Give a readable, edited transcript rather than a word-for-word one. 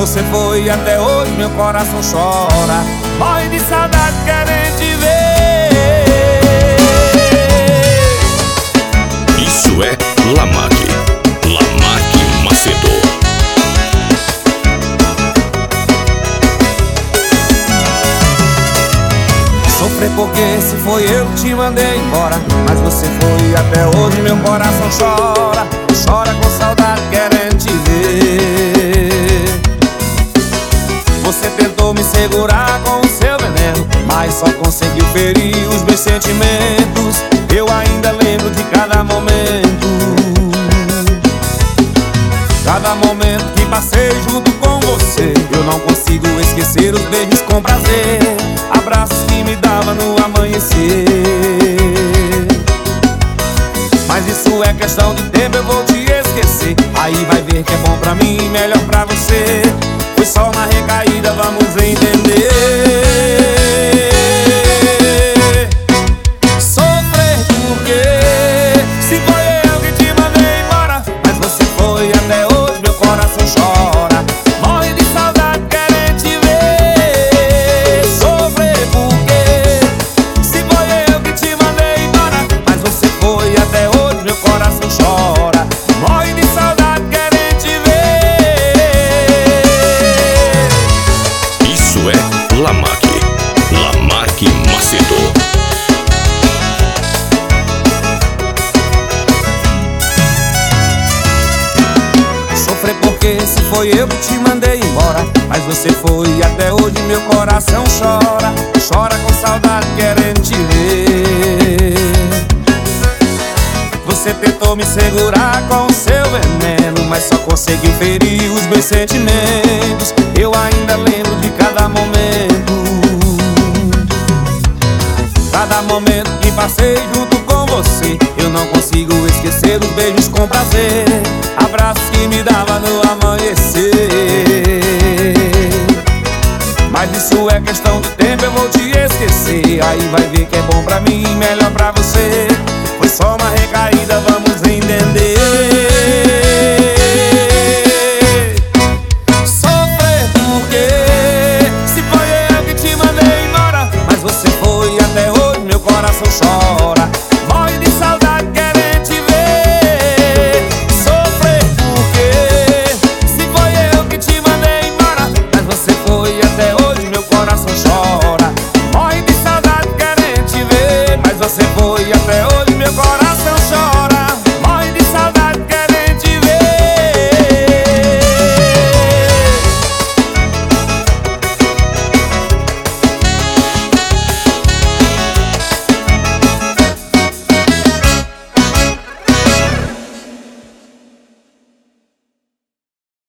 você foi e até hoje meu coração chora. Morre de saudade querendo te ver. Isso é Lamag Macedo. Sofrer porque se foi eu que te mandei embora, mas você foi e até hoje meu coração chora. Chora com saudade querendo te ver. Você tentou me segurar com o seu veneno, mas só conseguiu ferir os meus sentimentos. Eu ainda lembro de cada momento, cada momento que passei junto com você. Eu não consigo esquecer os beijos com prazer, abraços que me dava no amanhecer. Mas isso é questão de tempo, eu vou te esquecer. Aí vai ver que é bom pra mim e melhor pra você. Foi só uma recaída, vamos entender. Sofrer porque se foi eu que te mandei embora, mas você foi e até hoje meu coração chora. Morre de saudade querendo te ver. Sofrer porque se foi eu que te mandei embora, mas você foi e até hoje meu coração chora. Morre de saudade querendo te ver. Isso é Lamag Macedo. Sofrer porque se foi eu que te mandei embora, mas você foi e até hoje meu coração chora. Chora com saudade querendo te ver. Você tentou me segurar com o seu veneno, mas só conseguiu ferir os meus sentimentos. Eu ainda lembro de cada momento, cada momento que passei junto com você. Eu não consigo esquecer os beijos com prazer, abraços que me dava no amanhecer. Mas isso é questão de tempo, eu vou te esquecer. Aí vai ver que é bom pra mim e melhor pra você. Foi só uma recaída, vamos